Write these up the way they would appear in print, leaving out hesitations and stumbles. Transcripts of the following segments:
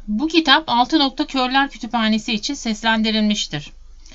Bu kitap Altınok'ta Körler Kütüphanesi için seslendirilmiştir.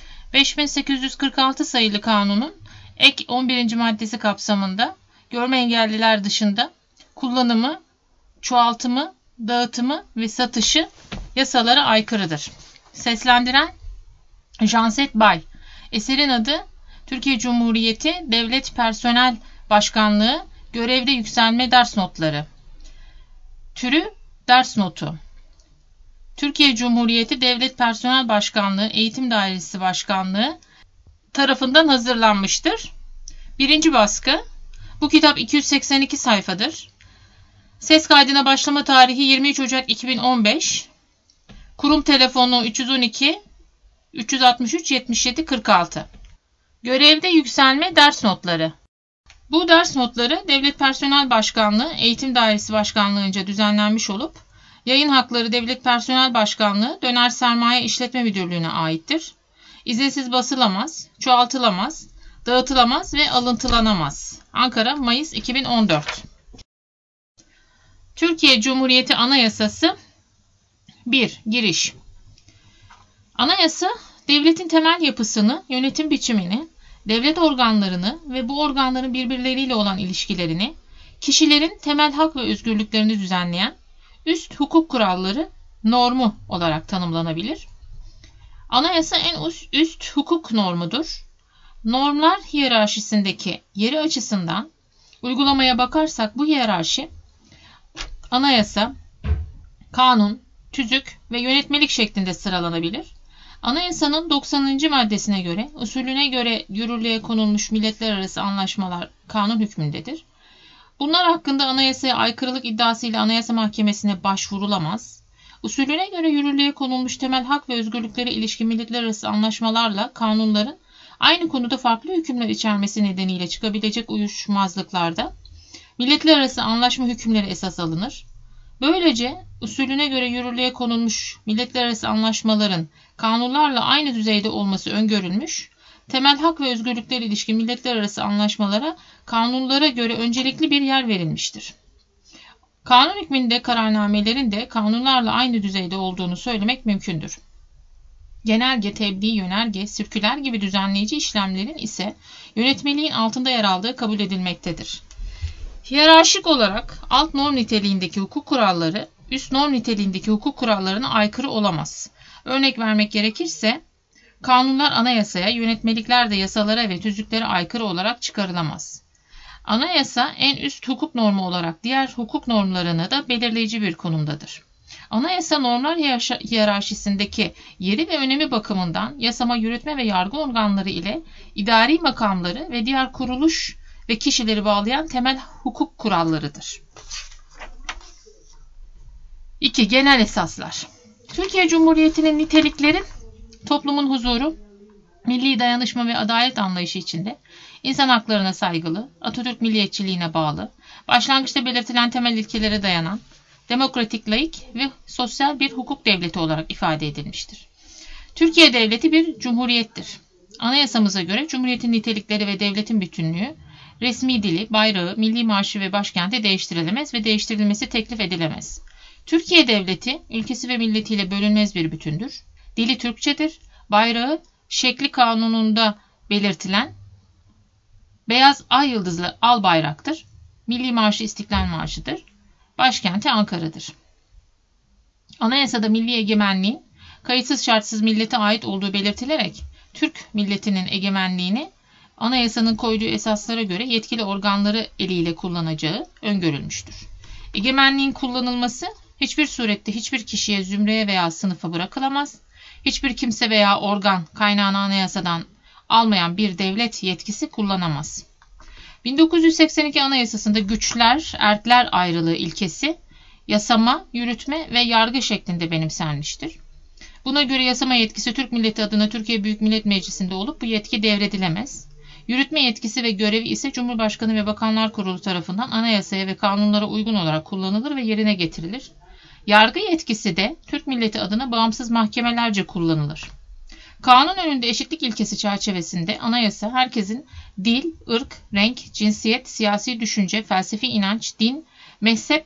5846 sayılı kanunun ek 11. maddesi kapsamında görme engelliler dışında kullanımı, çoğaltımı, dağıtımı ve satışı yasalara aykırıdır. Seslendiren Janset Bay. Eserin adı Türkiye Cumhuriyeti Devlet Personel Başkanlığı Görevde Yükselme Ders Notları. Türü ders notu. Türkiye Cumhuriyeti Devlet Personel Başkanlığı Eğitim Dairesi Başkanlığı tarafından hazırlanmıştır. 1. baskı. Bu kitap 282 sayfadır. Ses kaydına başlama tarihi 23 Ocak 2015. Kurum telefonu 312 363 77 46. Görevde yükselme ders notları. Bu ders notları Devlet Personel Başkanlığı Eğitim Dairesi Başkanlığı'nca düzenlenmiş olup yayın hakları Devlet Personel Başkanlığı Döner Sermaye İşletme Müdürlüğü'ne aittir. İzinsiz basılamaz, çoğaltılamaz, dağıtılamaz ve alıntılanamaz. Ankara, Mayıs 2014. Türkiye Cumhuriyeti Anayasası 1. Giriş. Anayasa, devletin temel yapısını, yönetim biçimini, devlet organlarını ve bu organların birbirleriyle olan ilişkilerini, kişilerin temel hak ve özgürlüklerini düzenleyen üst hukuk kuralları normu olarak tanımlanabilir. Anayasa en üst hukuk normudur. Normlar hiyerarşisindeki yeri açısından uygulamaya bakarsak bu hiyerarşi anayasa, kanun, tüzük ve yönetmelik şeklinde sıralanabilir. Anayasanın 90. maddesine göre, usulüne göre yürürlüğe konulmuş milletler arası anlaşmalar kanun hükmündedir. Bunlar hakkında anayasaya aykırılık iddiasıyla Anayasa Mahkemesi'ne başvurulamaz. Usulüne göre yürürlüğe konulmuş temel hak ve özgürlüklere ilişkin milletler arası anlaşmalarla kanunların aynı konuda farklı hükümler içermesi nedeniyle çıkabilecek uyuşmazlıklarda milletler arası anlaşma hükümleri esas alınır. Böylece usulüne göre yürürlüğe konulmuş milletler arası anlaşmaların kanunlarla aynı düzeyde olması öngörülmüş, temel hak ve özgürlüklere ilişkin milletler arası anlaşmalara kanunlara göre öncelikli bir yer verilmiştir. Kanun hükmünde kararnamelerin de kanunlarla aynı düzeyde olduğunu söylemek mümkündür. Genelge, tebliğ, yönerge, sirküler gibi düzenleyici işlemlerin ise yönetmeliğin altında yer aldığı kabul edilmektedir. Hiyerarşik olarak alt norm niteliğindeki hukuk kuralları üst norm niteliğindeki hukuk kurallarına aykırı olamaz. Örnek vermek gerekirse kanunlar anayasaya, yönetmelikler de yasalara ve tüzüklere aykırı olarak çıkarılamaz. Anayasa en üst hukuk normu olarak diğer hukuk normlarına da belirleyici bir konumdadır. Anayasa normlar hiyerarşisindeki yeri ve önemi bakımından yasama, yürütme ve yargı organları ile idari makamları ve diğer kuruluş ve kişileri bağlayan temel hukuk kurallarıdır. 2. Genel esaslar. Türkiye Cumhuriyeti'nin nitelikleri toplumun huzuru, milli dayanışma ve adalet anlayışı içinde insan haklarına saygılı, Atatürk milliyetçiliğine bağlı, başlangıçta belirtilen temel ilkelere dayanan, demokratik, laik ve sosyal bir hukuk devleti olarak ifade edilmiştir. Türkiye Devleti bir cumhuriyettir. Anayasamıza göre cumhuriyetin nitelikleri ve devletin bütünlüğü, resmi dili, bayrağı, milli marşı ve başkenti değiştirilemez ve değiştirilmesi teklif edilemez. Türkiye Devleti, ülkesi ve milletiyle bölünmez bir bütündür. Dili Türkçedir. Bayrağı, şekli kanununda belirtilen beyaz ay yıldızlı al bayraktır. Milli marşı İstiklal Marşı'dır. Başkenti Ankara'dır. Anayasada milli egemenliğin kayıtsız şartsız millete ait olduğu belirtilerek Türk milletinin egemenliğini anayasanın koyduğu esaslara göre yetkili organları eliyle kullanacağı öngörülmüştür. Egemenliğin kullanılması hiçbir surette hiçbir kişiye, zümreye veya sınıfa bırakılamaz. Hiçbir kimse veya organ kaynağını anayasadan almayan bir devlet yetkisi kullanamaz. 1982 Anayasası'nda güçler, erkler ayrılığı ilkesi yasama, yürütme ve yargı şeklinde benimsenmiştir. Buna göre yasama yetkisi Türk milleti adına Türkiye Büyük Millet Meclisi'nde olup bu yetki devredilemez. Yürütme yetkisi ve görevi ise Cumhurbaşkanı ve Bakanlar Kurulu tarafından anayasaya ve kanunlara uygun olarak kullanılır ve yerine getirilir. Yargı yetkisi de Türk milleti adına bağımsız mahkemelerce kullanılır. Kanun önünde eşitlik ilkesi çerçevesinde anayasa herkesin dil, ırk, renk, cinsiyet, siyasi düşünce, felsefi inanç, din, mezhep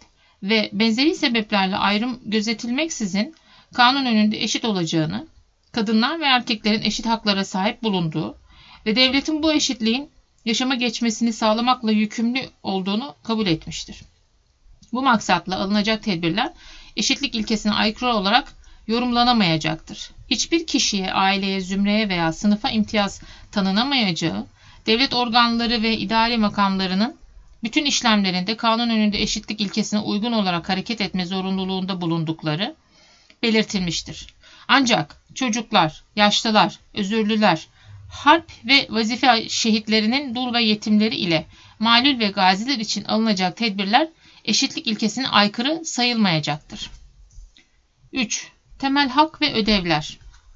ve benzeri sebeplerle ayrım gözetilmeksizin kanun önünde eşit olacağını, kadınlar ve erkeklerin eşit haklara sahip bulunduğu ve devletin bu eşitliğin yaşama geçmesini sağlamakla yükümlü olduğunu kabul etmiştir. Bu maksatla alınacak tedbirler eşitlik ilkesine aykırı olarak yorumlanamayacaktır. Hiçbir kişiye, aileye, zümreye veya sınıfa imtiyaz tanınamayacağı, devlet organları ve idari makamlarının bütün işlemlerinde kanun önünde eşitlik ilkesine uygun olarak hareket etme zorunluluğunda bulundukları belirtilmiştir. Ancak çocuklar, yaşlılar, özürlüler, harp ve vazife şehitlerinin dul ve yetimleri ile malul ve gaziler için alınacak tedbirler eşitlik ilkesine aykırı sayılmayacaktır. 3. Temel hak ve ödevler.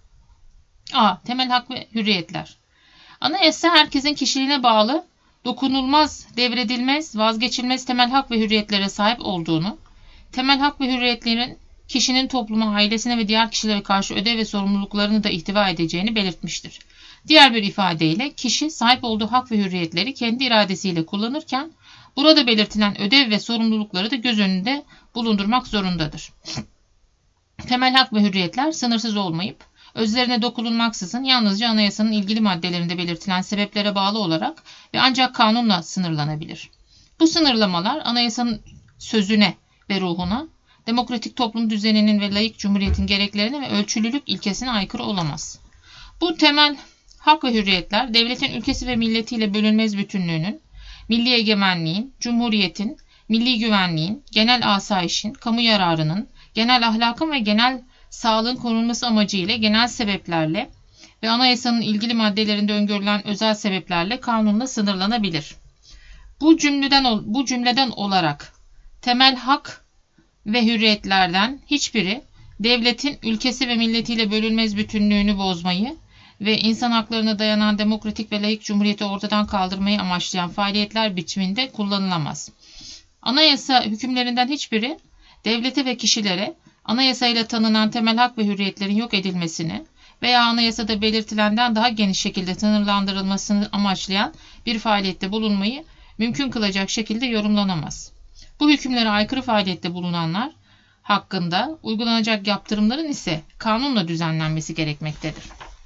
A. Temel hak ve hürriyetler. Anayasa herkesin kişiliğine bağlı, dokunulmaz, devredilmez, vazgeçilmez temel hak ve hürriyetlere sahip olduğunu, temel hak ve hürriyetlerin kişinin topluma, ailesine ve diğer kişilere karşı ödev ve sorumluluklarını da ihtiva edeceğini belirtmiştir. Diğer bir ifadeyle kişi sahip olduğu hak ve hürriyetleri kendi iradesiyle kullanırken burada belirtilen ödev ve sorumlulukları da göz önünde bulundurmak zorundadır. Temel hak ve hürriyetler sınırsız olmayıp özlerine dokunulmaksızın yalnızca anayasanın ilgili maddelerinde belirtilen sebeplere bağlı olarak ve ancak kanunla sınırlanabilir. Bu sınırlamalar anayasanın sözüne ve ruhuna, demokratik toplum düzeninin ve laik cumhuriyetin gereklerine ve ölçülülük ilkesine aykırı olamaz. Bu temel hak ve hürriyetler devletin ülkesi ve milletiyle bölünmez bütünlüğünün, milli egemenliğin, cumhuriyetin, milli güvenliğin, genel asayişin, kamu yararının, genel ahlakın ve genel sağlığın korunması amacıyla genel sebeplerle ve anayasanın ilgili maddelerinde öngörülen özel sebeplerle kanunla sınırlanabilir. Bu cümleden olarak temel hak ve hürriyetlerden hiçbiri devletin ülkesi ve milletiyle bölünmez bütünlüğünü bozmayı ve insan haklarına dayanan demokratik ve laik cumhuriyeti ortadan kaldırmayı amaçlayan faaliyetler biçiminde kullanılamaz. Anayasa hükümlerinden hiçbiri devlete ve kişilere anayasayla tanınan temel hak ve hürriyetlerin yok edilmesini veya anayasada belirtilenden daha geniş şekilde sınırlandırılmasını amaçlayan bir faaliyette bulunmayı mümkün kılacak şekilde yorumlanamaz. Bu hükümlere aykırı faaliyette bulunanlar hakkında uygulanacak yaptırımların ise kanunla düzenlenmesi gerekmektedir.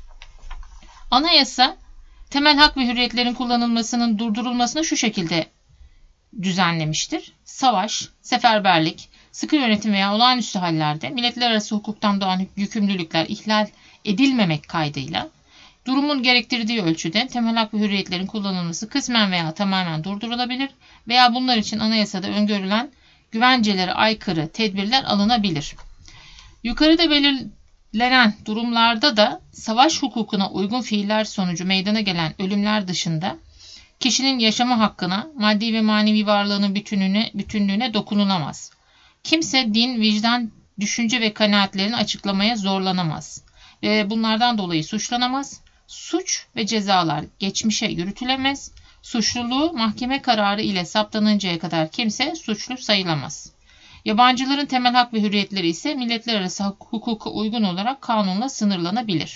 Anayasa, temel hak ve hürriyetlerin kullanılmasının durdurulmasını şu şekilde düzenlemiştir. Savaş, seferberlik, sıkı yönetim veya olağanüstü hallerde milletler arası hukuktan doğan yükümlülükler ihlal edilmemek kaydıyla durumun gerektirdiği ölçüde temel hak ve hürriyetlerin kullanılması kısmen veya tamamen durdurulabilir veya bunlar için anayasada öngörülen güvencelere aykırı tedbirler alınabilir. Yukarıda belirlenen durumlarda da savaş hukukuna uygun fiiller sonucu meydana gelen ölümler dışında kişinin yaşama hakkına, maddi ve manevi varlığının bütünlüğüne dokunulamaz. Kimse din, vicdan, düşünce ve kanaatlerini açıklamaya zorlanamaz ve bunlardan dolayı suçlanamaz. Suç ve cezalar geçmişe yürütülemez. Suçluluğu mahkeme kararı ile saptanıncaya kadar kimse suçlu sayılamaz. Yabancıların temel hak ve hürriyetleri ise milletler arası hukuka uygun olarak kanunla sınırlanabilir.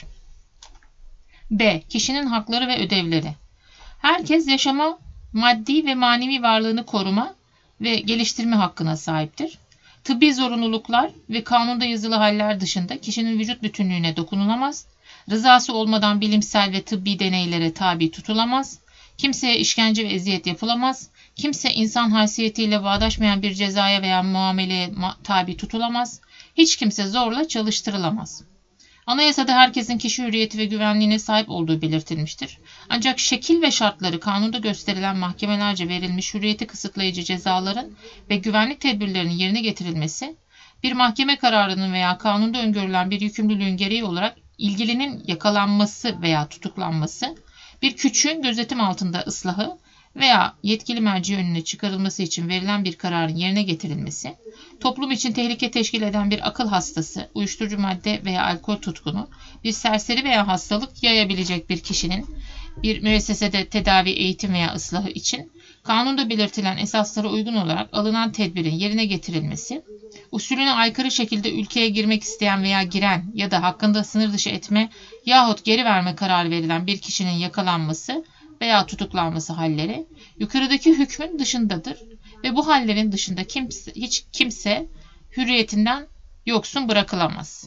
B. Kişinin hakları ve ödevleri. Herkes yaşama, maddi ve manevi varlığını koruma ve geliştirme hakkına sahiptir. Tıbbi zorunluluklar ve kanunda yazılı haller dışında kişinin vücut bütünlüğüne dokunulamaz. Rızası olmadan bilimsel ve tıbbi deneylere tabi tutulamaz. Kimseye işkence ve eziyet yapılamaz. Kimse insan haysiyetiyle bağdaşmayan bir cezaya veya muameleye tabi tutulamaz. Hiç kimse zorla çalıştırılamaz. Anayasada herkesin kişi hürriyeti ve güvenliğine sahip olduğu belirtilmiştir. Ancak şekil ve şartları kanunda gösterilen mahkemelerce verilmiş hürriyeti kısıtlayıcı cezaların ve güvenlik tedbirlerinin yerine getirilmesi, bir mahkeme kararının veya kanunda öngörülen bir yükümlülüğün gereği olarak ilgilinin yakalanması veya tutuklanması, bir küçüğün gözetim altında ıslahı veya yetkili merci önüne çıkarılması için verilen bir kararın yerine getirilmesi, toplum için tehlike teşkil eden bir akıl hastası, uyuşturucu madde veya alkol tutkunu, bir serseri veya hastalık yayabilecek bir kişinin bir müessesede tedavi, eğitim veya ıslahı için kanunda belirtilen esaslara uygun olarak alınan tedbirin yerine getirilmesi, usulüne aykırı şekilde ülkeye girmek isteyen veya giren ya da hakkında sınır dışı etme yahut geri verme kararı verilen bir kişinin yakalanması veya tutuklanması halleri yukarıdaki hükmün dışındadır ve bu hallerin dışında hiç kimse hürriyetinden yoksun bırakılamaz.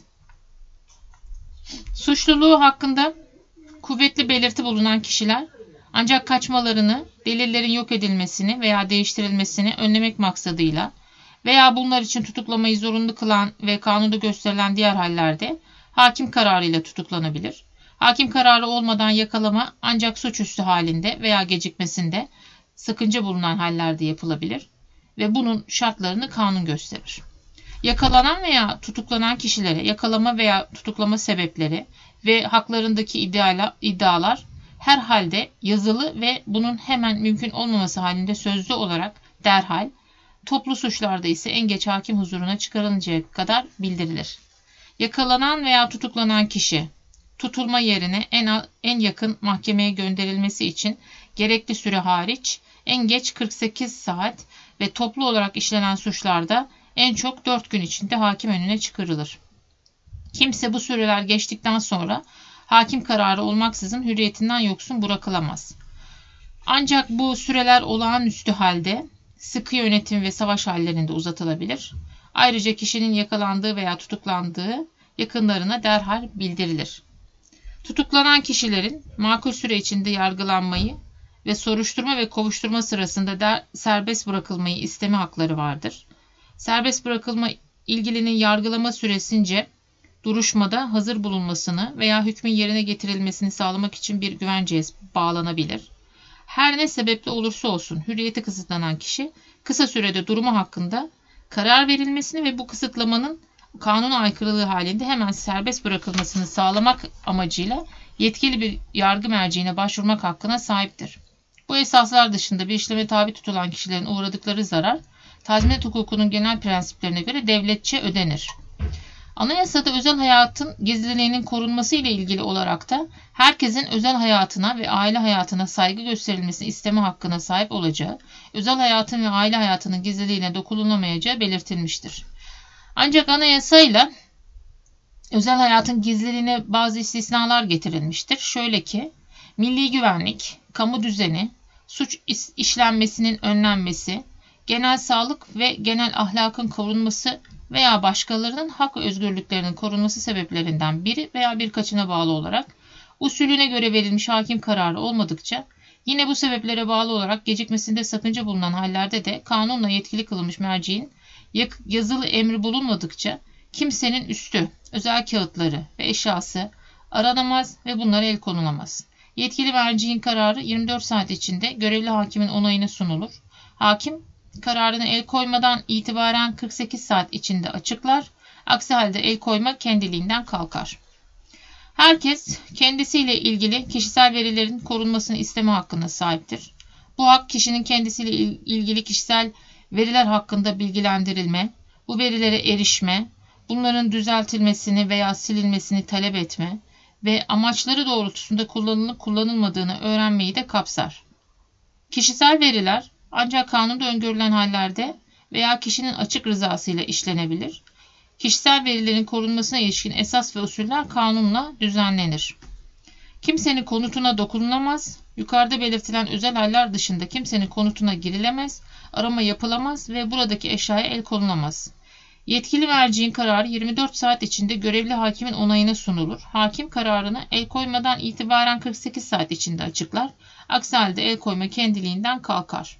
Suçluluğu hakkında kuvvetli belirti bulunan kişiler ancak kaçmalarını, delillerin yok edilmesini veya değiştirilmesini önlemek maksadıyla veya bunlar için tutuklamayı zorunlu kılan ve kanunda gösterilen diğer hallerde hakim kararıyla tutuklanabilir. Hakim kararı olmadan yakalama ancak suçüstü halinde veya gecikmesinde sakınca bulunan hallerde yapılabilir ve bunun şartlarını kanun gösterir. Yakalanan veya tutuklanan kişilere yakalama veya tutuklama sebepleri ve haklarındaki iddialar her halde yazılı ve bunun hemen mümkün olmaması halinde sözlü olarak derhal, toplu suçlarda ise en geç hakim huzuruna çıkarılıncaya kadar bildirilir. Yakalanan veya tutuklanan kişi tutulma yerine en yakın mahkemeye gönderilmesi için gerekli süre hariç en geç 48 saat ve toplu olarak işlenen suçlarda en çok 4 gün içinde hakim önüne çıkarılır. Kimse bu süreler geçtikten sonra hakim kararı olmaksızın hürriyetinden yoksun bırakılamaz. Ancak bu süreler olağanüstü halde sıkı yönetim ve savaş hallerinde uzatılabilir. Ayrıca kişinin yakalandığı veya tutuklandığı yakınlarına derhal bildirilir. Tutuklanan kişilerin makul süre içinde yargılanmayı ve soruşturma ve kovuşturma sırasında serbest bırakılmayı isteme hakları vardır. Serbest bırakılma ilgilinin yargılama süresince duruşmada hazır bulunmasını veya hükmün yerine getirilmesini sağlamak için bir güvenceye bağlanabilir. Her ne sebeple olursa olsun hürriyeti kısıtlanan kişi kısa sürede durumu hakkında karar verilmesini ve bu kısıtlamanın kanuna aykırılığı halinde hemen serbest bırakılmasını sağlamak amacıyla yetkili bir yargı merciğine başvurmak hakkına sahiptir. Bu esaslar dışında bir işleme tabi tutulan kişilerin uğradıkları zarar, tazminat hukukunun genel prensiplerine göre devletçe ödenir. Anayasada özel hayatın gizliliğinin korunması ile ilgili olarak da herkesin özel hayatına ve aile hayatına saygı gösterilmesini isteme hakkına sahip olacağı, özel hayatın ve aile hayatının gizliliğine dokunulamayacağı belirtilmiştir. Ancak anayasayla özel hayatın gizliliğine bazı istisnalar getirilmiştir. Şöyle ki, milli güvenlik, kamu düzeni, suç işlenmesinin önlenmesi, genel sağlık ve genel ahlakın korunması veya başkalarının hak ve özgürlüklerinin korunması sebeplerinden biri veya birkaçına bağlı olarak usulüne göre verilmiş hakim kararı olmadıkça yine bu sebeplere bağlı olarak gecikmesinde sakınca bulunan hallerde de kanunla yetkili kılınmış merciğin yazılı emri bulunmadıkça kimsenin üstü, özel kağıtları ve eşyası aranamaz ve bunlara el konulamaz. Yetkili merciğin kararı 24 saat içinde görevli hakimin onayına sunulur. Hakim kararına el koymadan itibaren 48 saat içinde açıklar. Aksi halde el koyma kendiliğinden kalkar. Herkes kendisiyle ilgili kişisel verilerin korunmasını isteme hakkına sahiptir. Bu hak kişinin kendisiyle ilgili kişisel veriler hakkında bilgilendirilme, bu verilere erişme, bunların düzeltilmesini veya silinmesini talep etme ve amaçları doğrultusunda kullanılıp kullanılmadığını öğrenmeyi de kapsar. Kişisel veriler ancak kanunda öngörülen hallerde veya kişinin açık rızasıyla işlenebilir. Kişisel verilerin korunmasına ilişkin esas ve usuller kanunla düzenlenir. Kimsenin konutuna dokunulamaz, yukarıda belirtilen özel haller dışında kimsenin konutuna girilemez, arama yapılamaz ve buradaki eşyaya el konulamaz. Yetkili merciğin kararı 24 saat içinde görevli hakimin onayına sunulur. Hakim kararını el koymadan itibaren 48 saat içinde açıklar. Aksi halde el koyma kendiliğinden kalkar.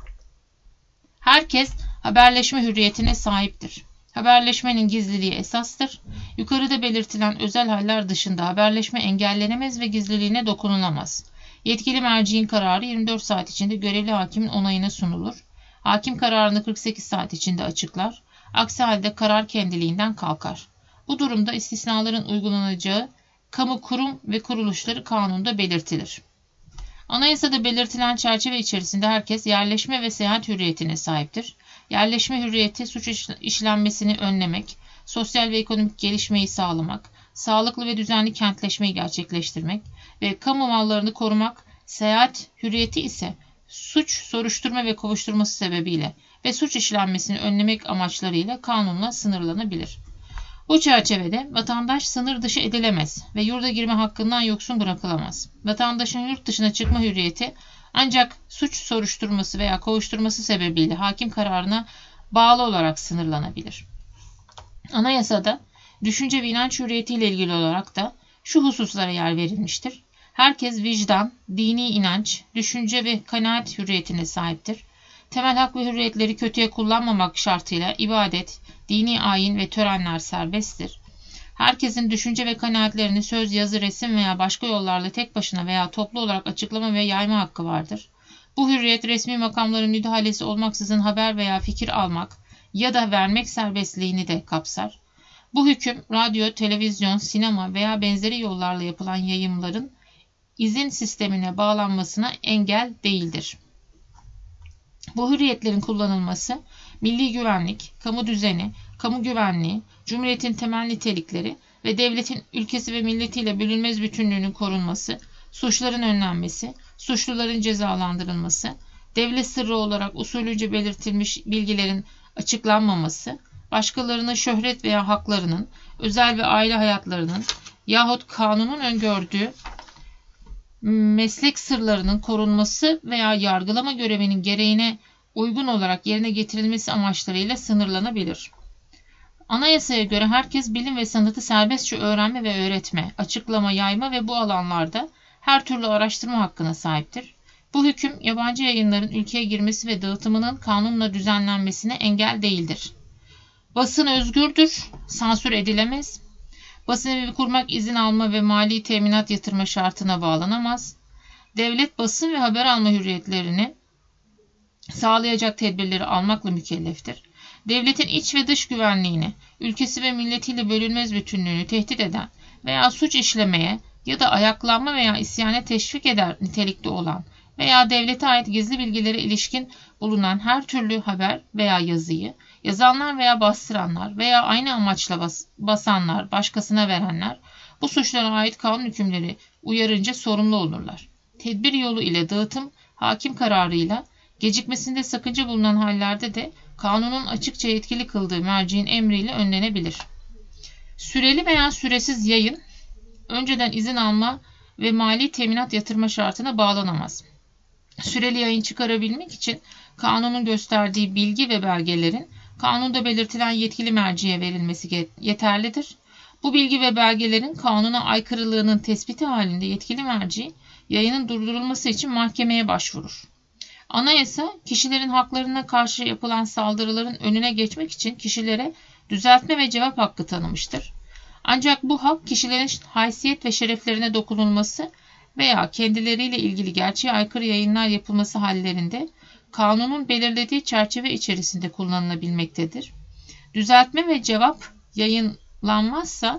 Herkes haberleşme hürriyetine sahiptir. Haberleşmenin gizliliği esastır. Yukarıda belirtilen özel haller dışında haberleşme engellenemez ve gizliliğine dokunulamaz. Yetkili merciğin kararı 24 saat içinde görevli hakimin onayına sunulur. Hakim kararını 48 saat içinde açıklar. Aksi halde karar kendiliğinden kalkar. Bu durumda istisnaların uygulanacağı kamu kurum ve kuruluşları kanunda belirtilir. Anayasada belirtilen çerçeve içerisinde herkes yerleşme ve seyahat hürriyetine sahiptir. Yerleşme hürriyeti suç işlenmesini önlemek, sosyal ve ekonomik gelişmeyi sağlamak, sağlıklı ve düzenli kentleşmeyi gerçekleştirmek ve kamu mallarını korumak, seyahat hürriyeti ise suç soruşturma ve kovuşturması sebebiyle ve suç işlenmesini önlemek amaçlarıyla kanunla sınırlanabilir. Bu çerçevede vatandaş sınır dışı edilemez ve yurda girme hakkından yoksun bırakılamaz. Vatandaşın yurt dışına çıkma hürriyeti Ancak suç soruşturması veya kovuşturması sebebiyle hakim kararına bağlı olarak sınırlanabilir. Anayasada düşünce ve inanç hürriyetiyle ilgili olarak da şu hususlara yer verilmiştir. Herkes vicdan, dini inanç, düşünce ve kanaat hürriyetine sahiptir. Temel hak ve hürriyetleri kötüye kullanmamak şartıyla ibadet, dini ayin ve törenler serbesttir. Herkesin düşünce ve kanaatlerini söz, yazı, resim veya başka yollarla tek başına veya toplu olarak açıklama ve yayma hakkı vardır. Bu hürriyet resmi makamların müdahalesi olmaksızın haber veya fikir almak ya da vermek serbestliğini de kapsar. Bu hüküm radyo, televizyon, sinema veya benzeri yollarla yapılan yayımların izin sistemine bağlanmasına engel değildir. Bu hürriyetlerin kullanılması, milli güvenlik, kamu düzeni, kamu güvenliği, cumhuriyetin temel nitelikleri ve devletin ülkesi ve milletiyle bölünmez bütünlüğünün korunması, suçların önlenmesi, suçluların cezalandırılması, devlet sırrı olarak usulünce belirtilmiş bilgilerin açıklanmaması, başkalarının şöhret veya haklarının, özel ve aile hayatlarının yahut kanunun öngördüğü meslek sırlarının korunması veya yargılama görevinin gereğine uygun olarak yerine getirilmesi amaçlarıyla sınırlanabilir. Anayasaya göre herkes bilim ve sanatı serbestçe öğrenme ve öğretme, açıklama, yayma ve bu alanlarda her türlü araştırma hakkına sahiptir. Bu hüküm yabancı yayınların ülkeye girmesi ve dağıtımının kanunla düzenlenmesine engel değildir. Basın özgürdür, sansür edilemez. Basın evi kurmak izin alma ve mali teminat yatırma şartına bağlanamaz. Devlet basın ve haber alma hürriyetlerini sağlayacak tedbirleri almakla mükelleftir. Devletin iç ve dış güvenliğini, ülkesi ve milletiyle bölünmez bütünlüğünü tehdit eden veya suç işlemeye ya da ayaklanma veya isyana teşvik eder nitelikte olan veya devlete ait gizli bilgilere ilişkin bulunan her türlü haber veya yazıyı yazanlar veya bastıranlar veya aynı amaçla basanlar, başkasına verenler bu suçlara ait kanun hükümleri uyarınca sorumlu olurlar. Tedbir yolu ile dağıtım hakim kararıyla gecikmesinde sakınca bulunan hallerde de kanunun açıkça yetkili kıldığı merciğin emriyle önlenebilir. Süreli veya süresiz yayın önceden izin alma ve mali teminat yatırma şartına bağlanamaz. Süreli yayın çıkarabilmek için kanunun gösterdiği bilgi ve belgelerin kanunda belirtilen yetkili merciye verilmesi yeterlidir. Bu bilgi ve belgelerin kanuna aykırılığının tespiti halinde yetkili merci yayının durdurulması için mahkemeye başvurur. Anayasa, kişilerin haklarına karşı yapılan saldırıların önüne geçmek için kişilere düzeltme ve cevap hakkı tanımıştır. Ancak bu hak kişilerin haysiyet ve şereflerine dokunulması veya kendileriyle ilgili gerçeğe aykırı yayınlar yapılması hallerinde kanunun belirlediği çerçeve içerisinde kullanılabilmektedir. Düzeltme ve cevap yayınlanmazsa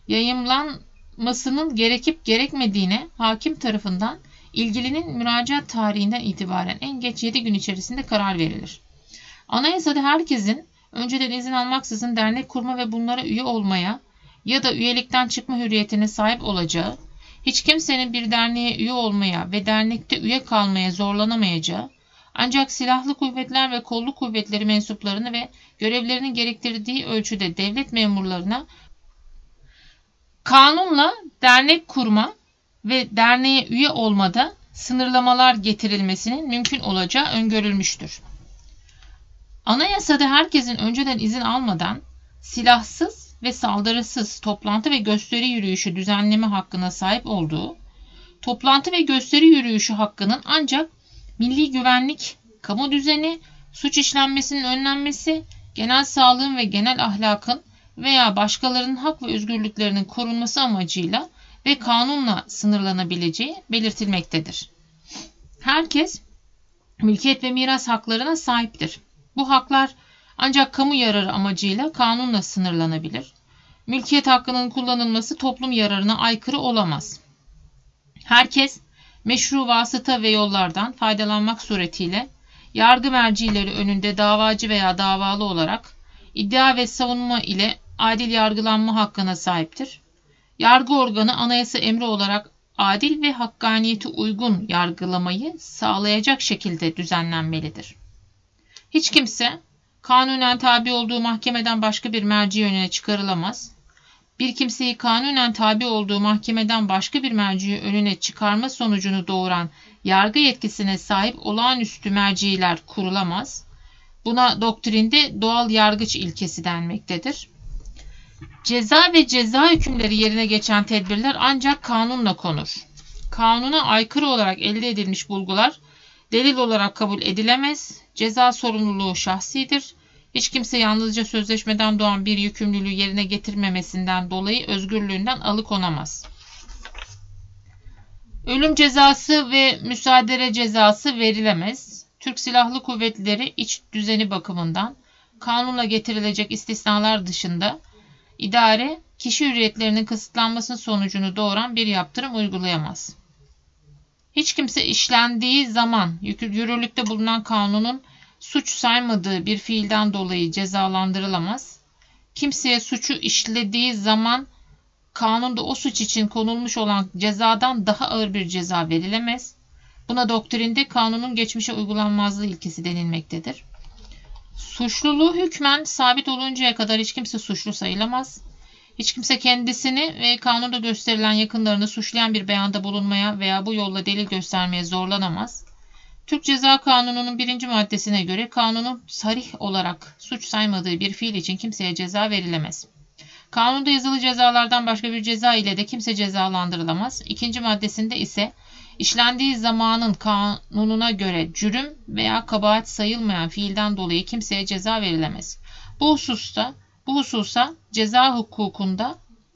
yayımlanmasının gerekip gerekmediğine hakim tarafından ilgilinin müracaat tarihinden itibaren en geç 7 gün içerisinde karar verilir. Anayasada herkesin önceden izin almaksızın dernek kurma ve bunlara üye olmaya ya da üyelikten çıkma hürriyetine sahip olacağı, hiç kimsenin bir derneğe üye olmaya ve dernekte üye kalmaya zorlanamayacağı, ancak silahlı kuvvetler ve kolluk kuvvetleri mensuplarını ve görevlerinin gerektirdiği ölçüde devlet memurlarına kanunla dernek kurma ve derneğe üye olmada sınırlamalar getirilmesinin mümkün olacağı öngörülmüştür. Anayasada herkesin önceden izin almadan silahsız ve saldırısız toplantı ve gösteri yürüyüşü düzenleme hakkına sahip olduğu, toplantı ve gösteri yürüyüşü hakkının ancak milli güvenlik, kamu düzeni, suç işlenmesinin önlenmesi, genel sağlığın ve genel ahlakın veya başkalarının hak ve özgürlüklerinin korunması amacıyla ve kanunla sınırlanabileceği belirtilmektedir. Herkes mülkiyet ve miras haklarına sahiptir. Bu haklar ancak kamu yararı amacıyla kanunla sınırlanabilir. Mülkiyet hakkının kullanılması toplum yararına aykırı olamaz. Herkes meşru vasıta ve yollardan faydalanmak suretiyle yargı mercileri önünde davacı veya davalı olarak iddia ve savunma ile adil yargılanma hakkına sahiptir. Yargı organı anayasa emri olarak adil ve hakkaniyete uygun yargılamayı sağlayacak şekilde düzenlenmelidir. Hiç kimse kanunen tabi olduğu mahkemeden başka bir merci önüne çıkarılamaz. bir kimseyi kanunen tabi olduğu mahkemeden başka bir merciyi önüne çıkarma sonucunu doğuran yargı yetkisine sahip olağanüstü merciler kurulamaz. Buna doktrinde doğal yargıç ilkesi denmektedir. Ceza ve ceza hükümleri yerine geçen tedbirler ancak kanunla konur. Kanuna aykırı olarak elde edilmiş bulgular delil olarak kabul edilemez. Ceza sorumluluğu şahsidir. Hiç kimse yalnızca sözleşmeden doğan bir yükümlülüğü yerine getirmemesinden dolayı özgürlüğünden alıkonamaz. Ölüm cezası ve müsaadele cezası verilemez. Türk Silahlı Kuvvetleri iç düzeni bakımından kanunla getirilecek istisnalar dışında idare, kişi hürriyetlerinin kısıtlanması sonucunu doğuran bir yaptırım uygulayamaz. Hiç kimse işlendiği zaman yürürlükte bulunan kanunun suç saymadığı bir fiilden dolayı cezalandırılamaz. Kimseye suçu işlediği zaman kanunda o suç için konulmuş olan cezadan daha ağır bir ceza verilemez. Buna doktrinde kanunun geçmişe uygulanmazlığı ilkesi denilmektedir. Suçluluğu hükmen sabit oluncaya kadar hiç kimse suçlu sayılamaz. Hiç kimse kendisini ve kanunda gösterilen yakınlarını suçlayan bir beyanda bulunmaya veya bu yolla delil göstermeye zorlanamaz. Türk Ceza Kanunu'nun 1. maddesine göre kanunun sarih olarak suç saymadığı bir fiil için kimseye ceza verilemez. Kanunda yazılı cezalardan başka bir ceza ile de kimse cezalandırılamaz. 2. maddesinde ise işlendiği zamanın kanununa göre cürüm veya kabahat sayılmayan fiilden dolayı kimseye ceza verilemez. Bu hususa ceza hukukunda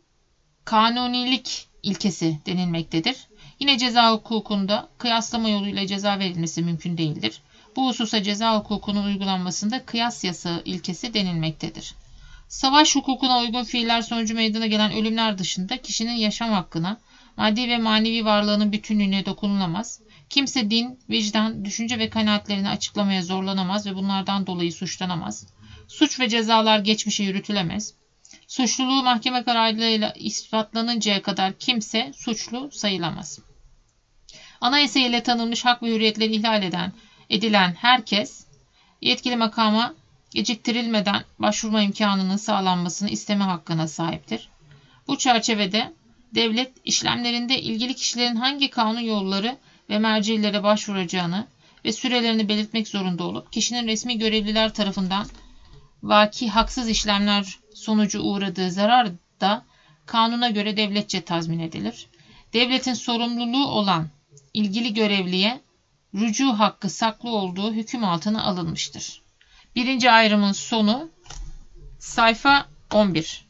kanunilik ilkesi denilmektedir. Yine ceza hukukunda kıyaslama yoluyla ceza verilmesi mümkün değildir. Bu hususa ceza hukukunun uygulanmasında kıyas yasağı ilkesi denilmektedir. Savaş hukukuna uygun fiiller sonucu meydana gelen ölümler dışında kişinin yaşam hakkına, maddi ve manevi varlığının bütünlüğüne dokunulamaz. Kimse din, vicdan, düşünce ve kanaatlerini açıklamaya zorlanamaz ve bunlardan dolayı suçlanamaz. Suç ve cezalar geçmişe yürütülemez. Suçluluğu mahkeme kararıyla ispatlanıncaya kadar kimse suçlu sayılamaz. Anayasa ile tanınmış hak ve hürriyetleri ihlal edilen herkes yetkili makama geciktirilmeden başvurma imkanının sağlanmasını isteme hakkına sahiptir. Bu çerçevede devlet işlemlerinde ilgili kişilerin hangi kanun yolları ve mercilere başvuracağını ve sürelerini belirtmek zorunda olup kişinin resmi görevliler tarafından vaki haksız işlemler sonucu uğradığı zarar da kanuna göre devletçe tazmin edilir. Devletin sorumluluğu olan ilgili görevliye rücu hakkı saklı olduğu hüküm altına alınmıştır. 1. ayrımın sonu sayfa 11.